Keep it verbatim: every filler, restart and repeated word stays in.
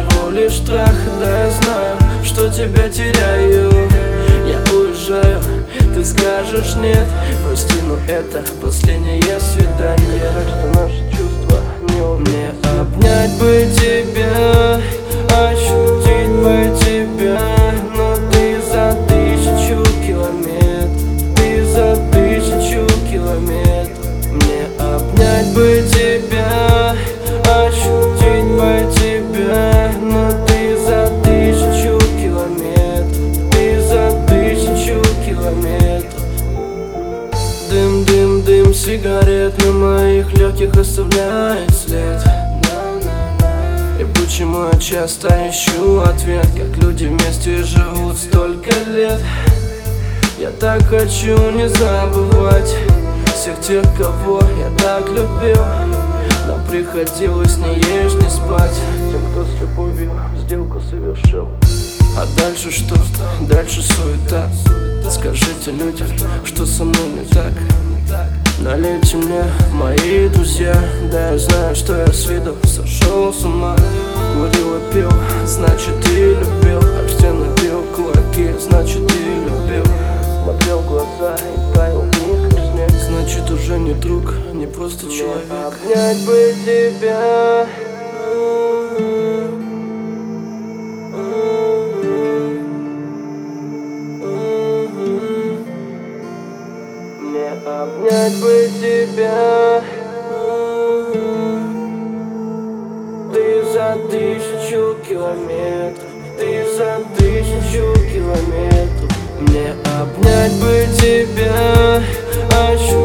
всего лишь страх. Да я знаю, что тебя теряю. Я уезжаю, ты скажешь нет. Прости, но это последнее свидание. Так что наши чувства не умеют. Мне обнять бы тебя, ощутить бы тебя, но ты за тысячу километров, ты за тысячу километров. Мне обнять бы тебя, ощутить бы тебя, но ты за тысячу километров, ты за тысячу километров. Дым, дым, дым сигарет на моих легких оставляет след. И почему я часто ищу ответ, как люди вместе живут столько лет. Я так хочу не забывать всех тех, кого я так любил. Нам приходилось не есть, не спать тем, кто с любовью сделку совершил. А дальше что? Дальше суета. Скажите людям, что со мной не так. Налейте мне, мои друзья. Да я знаю, что я с виду сошел с ума. Курил и пил, значит ты любил. Об стены бил кулаки, значит ты любил. Смотрел в глаза и таял в них как снег. Значит уже не друг, не просто человек. Обнять бы тебя, обнять бы тебя. Ты за тысячу километров, ты за тысячу километров. Мне обнять бы тебя, ощутить